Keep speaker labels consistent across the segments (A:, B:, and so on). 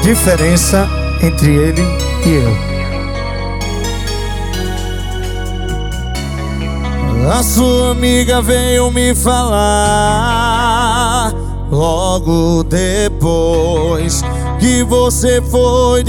A: diferença entre ele e eu. A sua amiga veio me falar logo depois que você foi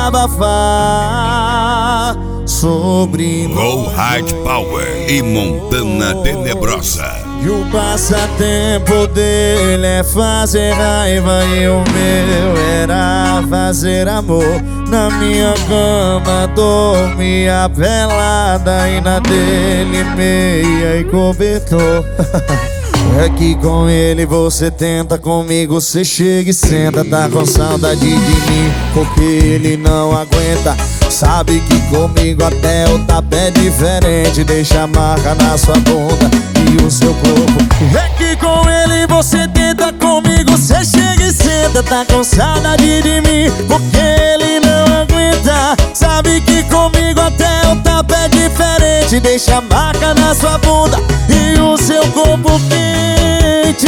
A: desabafar sobre
B: Low Hard Power e Montana Tenebrosa.
A: E o passatempo dele é fazer raiva e o meu era fazer amor. Na minha cama dormia pelada e na dele meia e cobertor. É que com ele você tenta, comigo você chega e senta. Tá com saudade de mim porque ele não aguenta. Sabe que comigo até o tapa é diferente. Deixa a marca na sua bunda e o seu corpo. É que com ele você tenta, comigo você chega e senta. Tá com saudade de mim porque ele não aguenta. Sabe que comigo até o tapa é diferente. Deixa a marca na sua bunda e o seu corpo quente.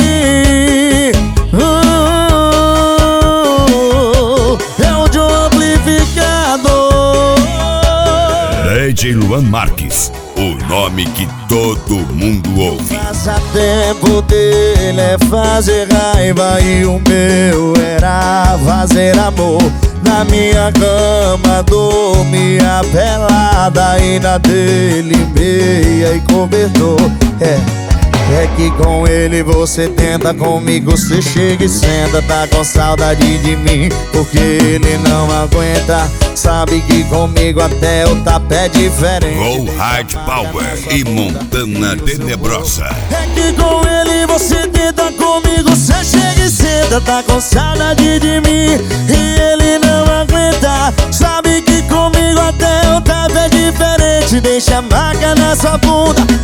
A: É o de um amplificador.
B: DJ Luan Marques, o nome que todo mundo ouve.
A: O passatempo dele é fazer raiva e o meu era fazer amor. Na minha cama dormia pelada e na dele meia e cobertor. É que com ele você tenta, comigo você chega e senta. Tá com saudade de mim porque ele não aguenta. Sabe que comigo até o tapa é diferente.
B: Low Hard Power e Montana Tenebrosa.
A: É que com ele você tenta, comigo você chega e senta. Tá com saudade de mim e ele não aguenta. Sabe que comigo até o tapa é diferente. Deixa a marca na sua bunda